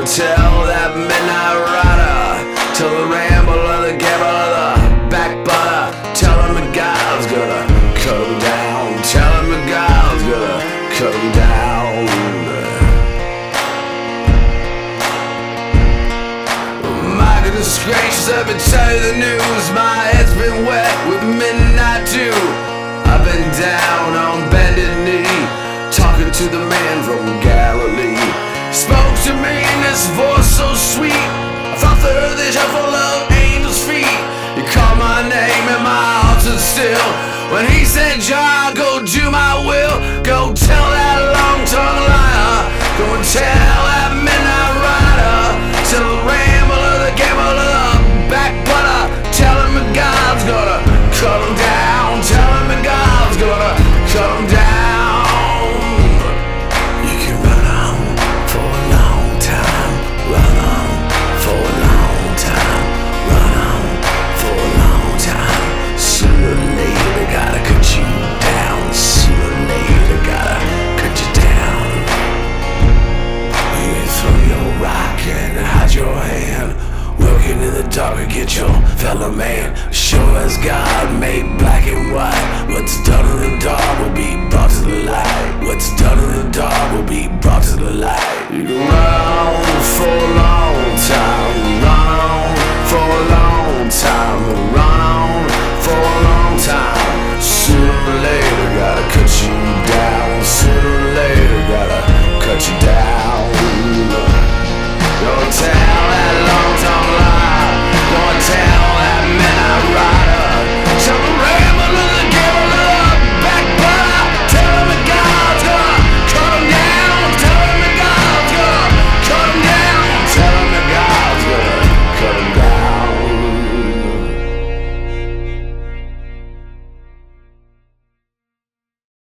tell that midnight rider, tell the rambler, the gambler, the backbiter, tell him the God's gonna cut him down, tell him the God's gonna cut him down. My goodness gracious, let me tell you the news. My head's been wet with midnight dew. I've been down on bended knee, talking to the man from Galilee. Spoke to me in this voice so sweet, I thought the earth is full of angels' feet. He called my name and my heart stood still when he said, John, go do my will. Go tell that long-tongued liar, go and tell that midnight rider, tell the rambler, the gambler, the backbiter, tell him that God's gonna cut him down, tell him that God's gonna cut him down. Darker, get your fellow man. Sure as God made black and white, what's done in the dark will be brought to the light. What's done in the dark will be brought to the light.